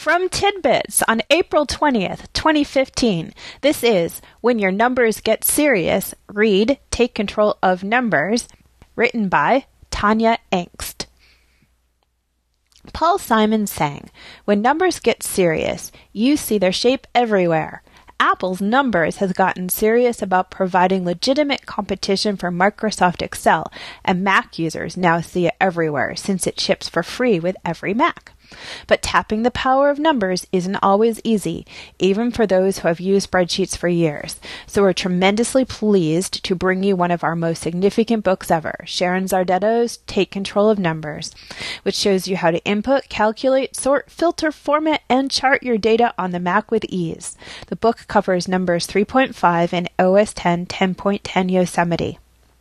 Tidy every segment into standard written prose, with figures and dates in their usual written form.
From Tidbits on April 20th, 2015, this is When Your Numbers Get Serious, Read, Take Control of Numbers, written by Tanya Engst. Paul Simon sang, "When numbers get serious, you see their shape everywhere. Apple's Numbers has gotten serious about providing legitimate competition for Microsoft Excel, and Mac users now see it everywhere since it ships for free with every Mac. But tapping the power of numbers isn't always easy, even for those who have used spreadsheets for years. So we're tremendously pleased to bring you one of our most significant books ever, Sharon Zardetto's Take Control of Numbers, which shows you how to input, calculate, sort, filter, format, and chart your data on the Mac with ease. The book covers Numbers 3.5 and OS X 10.10 Yosemite.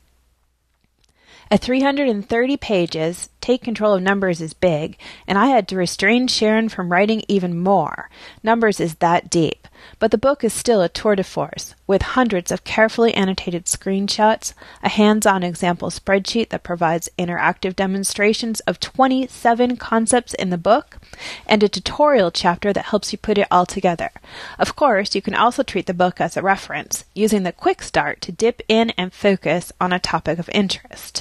At 330 pages, Take Control of Numbers is big, and I had to restrain Sharon from writing even more. Numbers is that deep. But the book is still a tour de force, with hundreds of carefully annotated screenshots, a hands-on example spreadsheet that provides interactive demonstrations of 27 concepts in the book, and a tutorial chapter that helps you put it all together. Of course, you can also treat the book as a reference, using the quick start to dip in and focus on a topic of interest.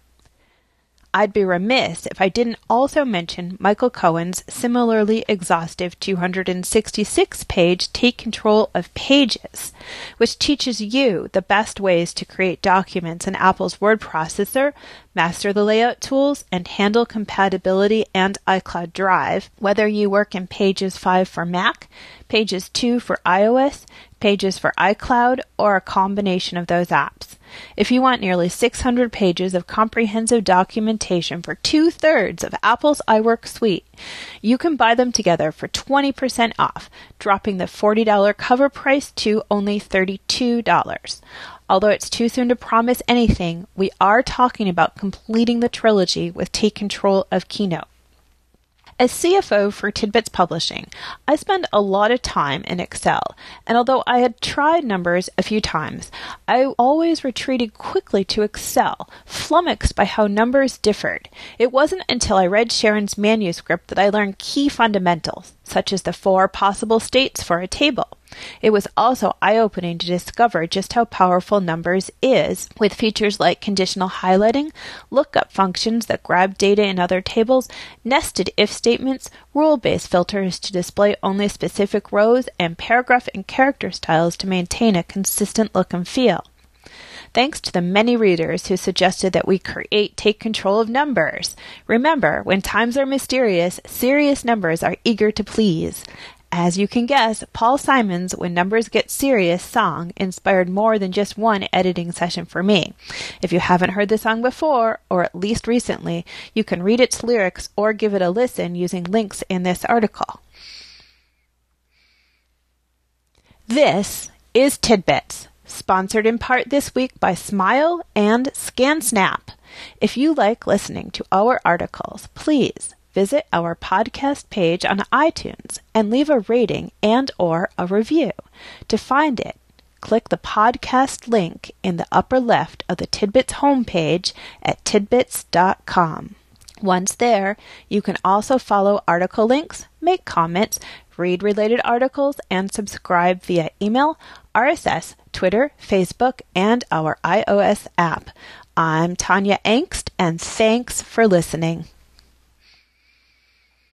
I'd be remiss if I didn't also mention Michael Cohen's similarly exhaustive 266-page Take Control of Pages, which teaches you the best ways to create documents in Apple's word processor, master the layout tools, and handle compatibility and iCloud Drive, whether you work in Pages 5 for Mac, Pages 2 for iOS, Pages for iCloud, or a combination of those apps. If you want nearly 600 pages of comprehensive documentation for 2/3 of Apple's iWork suite, you can buy them together for 20% off, dropping the $40 cover price to only $32. Although it's too soon to promise anything, we are talking about completing the trilogy with Take Control of Keynote. As CFO for Tidbits Publishing, I spend a lot of time in Excel, and although I had tried numbers a few times, I always retreated quickly to Excel, flummoxed by how numbers differed. It wasn't until I read Sharon's manuscript that I learned key fundamentals, such as the 4 possible states for a table. It was also eye-opening to discover just how powerful Numbers is, with features like conditional highlighting, lookup functions that grab data in other tables, nested if statements, rule-based filters to display only specific rows, and paragraph and character styles to maintain a consistent look and feel. Thanks to the many readers who suggested that we create Take Control of Numbers. Remember, when times are mysterious, serious numbers are eager to please. As you can guess, Paul Simon's When Numbers Get Serious song inspired more than just one editing session for me. If you haven't heard the song before, or at least recently, you can read its lyrics or give it a listen using links in this article. This is Tidbits, sponsored in part this week by Smile and ScanSnap. If you like listening to our articles, please visit our podcast page on iTunes and leave a rating and/or a review. To find it, click the podcast link in the upper left of the Tidbits homepage at tidbits.com. Once there, you can also follow article links, make comments, read related articles, and subscribe via email, RSS, Twitter, Facebook, and our iOS app. I'm Tanya Engst, and thanks for listening.